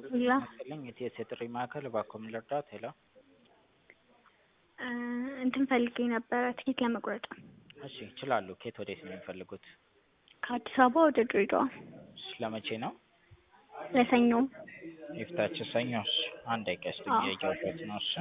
ላ መሰለኝ የጥሪ ማዕከል እባክዎ ምን ልርዳዎት? ሄሎ እንትን ፈልጌ ነበረ ትኬት ለመቁረጥ። እሺ ይችላሉ። ከየት ወዴት ነው የሚፈልጉት? ከአዲስ አበባ ወደ ድሬዳዋ ለመቼ ነው? ለሰኞ። የፊታችን ሰኞ። እሺ አንድ ደቂቃ ይስጡኝ እያየሁት ነው። እሺ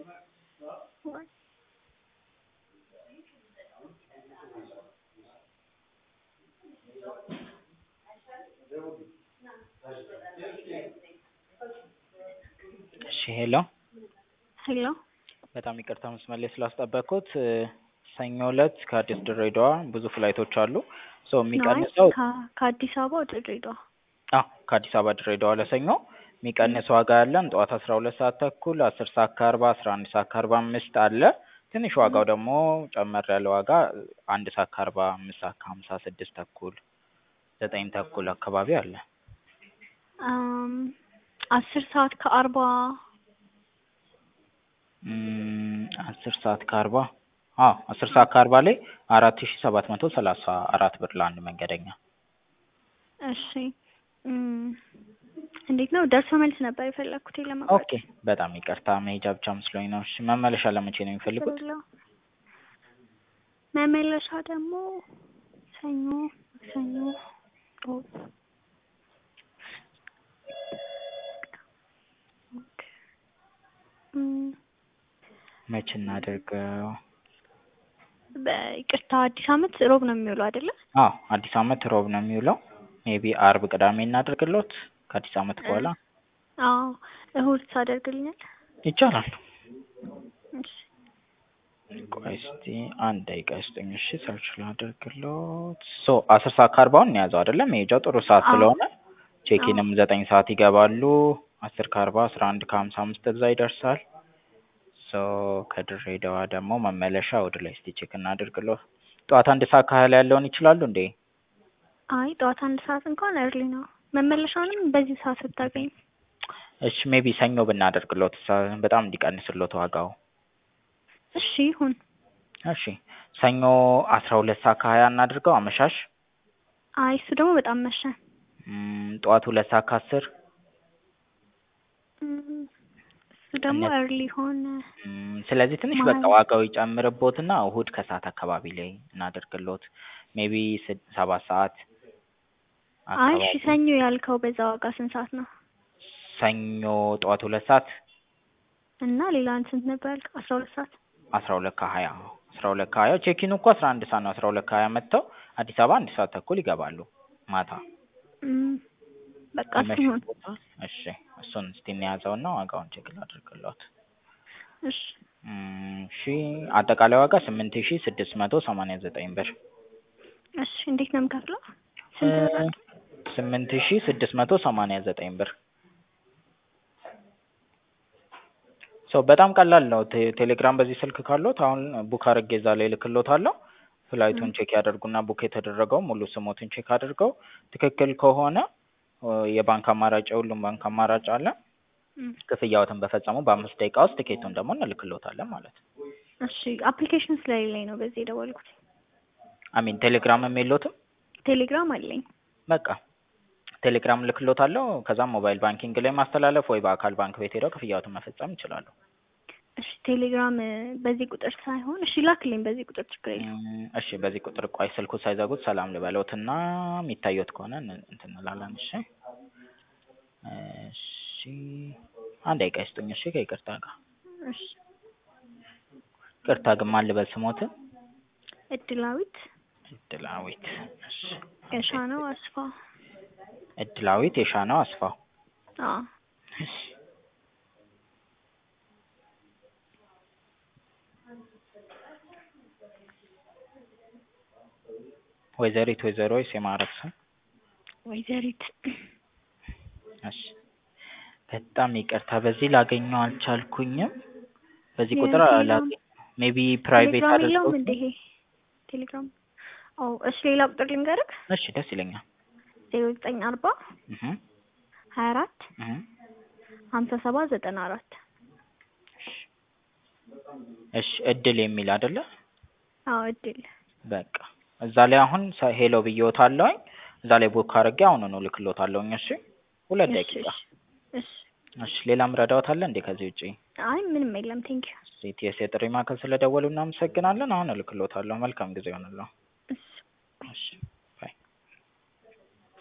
እሺ ሄሎ ሄሎ በጣም ይቅርታ መስመር ላይ ስላስጠበቅኩት። ሰኞ ዕለት ከአዲስ ድሬዳዋ ብዙ ፍላይቶች አሉ። የሚቀንሰው ከአዲስ አበባ ወደ ድሬዳዋ። ከአዲስ አበባ ድሬዳዋ ለሰኞ የሚቀንስ ዋጋ ያለን ጠዋት 12 ሰዓት ተኩል፣ 10 ሰዓት ከ40፣ 11 ሰዓት ከ45 አለ። ትንሽ ዋጋው ደግሞ ጨመር ያለ ዋጋ 1 ሰዓት ከ40፣ 5 ሰዓት ከ50፣ 6 ተኩል፣ 9 ተኩል አካባቢ አለ። 10 ሰዓት ከ40 10 ሰዓት ከ40 10 ሰዓት ከ40 ላይ 4734 ብር ለአንድ መንገደኛ። እሺ እንዴት ነው? ደርሶ መልስ ነበር የፈለኩት ለማለት። ኦኬ በጣም ይቅርታ መሄጃ ብቻ መስሎኝ ነው። እሺ መመለሻ ለመቼ ነው የሚፈልጉት? መመለሻ ደግሞ ሰኞ መቼ እናድርገው? በይቅርታ አዲስ አመት ሮብ ነው የሚውለው አይደለ? አዲስ አመት ሮብ ነው የሚውለው። ሜቢ አርብ ቅዳሜ እናድርግሎት ከአዲስ አመት በኋላ። እሁድ ታደርግልኛል? ይቻላል። እሺ ቆይ እስቲ አንድ ደቂቃ ይስጡኝ። እሺ ሰርች ላድርግሎት። 10 ሰዓት ከ40ውን እንያዘው አይደለም? መሄጃው ጥሩ ሰዓት ስለሆነ ቼኪንም 9 ሰዓት ይገባሉ። 10 ከ40 11 ከ55 እዛ ይደርሳል። ከድሬዳዋ ደግሞ መመለሻ ወደ ላይ እስቲ ቼክ እናድርግሎት። ጠዋት 1 ሰዓት ከ20 ያለውን ይችላሉ እንዴ? አይ ጠዋት 1 ሰዓት እንኳን እርሊ ነው። መመለሻውንም በዚህ ሰዓት ስታገኝ። እሺ ሜቢ ሰኞ ብናደርግሎት በጣም እንዲቀንስሎት ዋጋው። እሺ ይሁን። እሺ ሰኞ 12 ሰዓት ከ20 እናድርገው አመሻሽ። አይ እሱ ደግሞ በጣም መሸ። ጠዋት 2 ሰዓት ከ10 እሱ ደግሞ እርሊ ሆነ። ስለዚህ ትንሽ በቃ ዋጋው ይጨምርቦትና እሁድ ከሰዓት አካባቢ ላይ እናደርግሎት። ሜቢ 7 ሰዓት አካባቢ። አይ እሺ ሰኞ ያልከው በዛ ዋጋ ስንት ሰዓት ነው? ሰኞ ጠዋት 2 ሰዓት እና ሌላ ስንት ነበር ያልከው? 12 ሰዓት 12 ከ20 12 ከ20 ቼኪኑ እኮ 11 ሰዓት ነው። 12 ከ20 መጥተው አዲስ አበባ 1 ሰዓት ተኩል ይገባሉ ማታ። በቃ ሲሆን እሺ እሱን እስቲ እንያዘውና ዋጋውን ቼክ ላድርግሎት። እሺ አጠቃላይ ዋጋ 8689 ብር። እሺ እንዴት ነው የምከፍለው? ስንት ብር? 8689 ብር። በጣም ቀላል ነው። ቴሌግራም በዚህ ስልክ ካለዎት አሁን ቡክ አድርጌ እዛ ላይ እልክልዎታለሁ። ፍላይቱን ቼክ ያደርጉና ቡክ የተደረገው ሙሉ ስሞትን ቼክ አድርገው ትክክል ከሆነ የባንክ አማራጭ የሁሉም ባንክ አማራጭ አለ። ክፍያዎትን በፈጸሙ በ5 ደቂቃ ውስጥ ቲኬቱን ደግሞ እንልክልዎታለን ማለት ነው። እሺ አፕሊኬሽን ስለሌለኝ ነው በዚህ የደወልኩት። አሚን ቴሌግራምም የለዎትም? ቴሌግራም አለኝ። በቃ ቴሌግራም እልክልዎታለሁ። ከዛም ሞባይል ባንኪንግ ላይ ማስተላለፍ ወይ በአካል ባንክ ቤት ሄደው ክፍያዎትን መፈጸም ይችላሉ። እሺ ቴሌግራም በዚህ ቁጥር ሳይሆን እሺ ላክልኝ በዚህ ቁጥር ችግር የለም። እሺ በዚህ ቁጥር ቆይ ስልኩ ሳይዘጉት ሰላም ልበለውትና የሚታየዎት ከሆነ እንትን እንላለን። እሺ አንድ ደቂቃ ይስጡኝ። እሺ ከይቅርታ ጋር እሺ ይቅርታ ግን ማን ልበል ስሞትን? እድላዊት። እሺ የሻነው አስፋው። እድላዊት የሻነው አስፋው። እሺ ወይዘሪት ወይዘሮይስ የማዕረግ ስም? ወይዘሪት። እሺ በጣም ይቅርታ በዚህ ላገኘው አልቻልኩኝም። በዚህ ቁጥር ላገኘው ሜቢ ፕራይቬት አድርገው እንዴ? ቴሌግራም እሺ ሌላ ቁጥር ልንገርክ? እሺ ደስ ይለኛል። 0940 24 57 94 እሺ እድል የሚል አይደለ? እድል። በቃ እዛ ላይ አሁን ሄሎ ብዬዎታለሁኝ። እዛ ላይ ቡክ አድርጌ አሁን ነው ልክልዎታለሁኝ። እሺ 2 ደቂቃ እሺ። እሺ ሌላም ረዳዎት አለ እንዴ ከዚህ ውጪ? አይ ምንም የለም። ቴንኪው። ኢቲኤስ የጥሪ ማዕከል ስለደወሉ እናመሰግናለን። አሁን እልክልዎታለሁ። መልካም ጊዜ ይሆንልዎ። እሺ። እሺ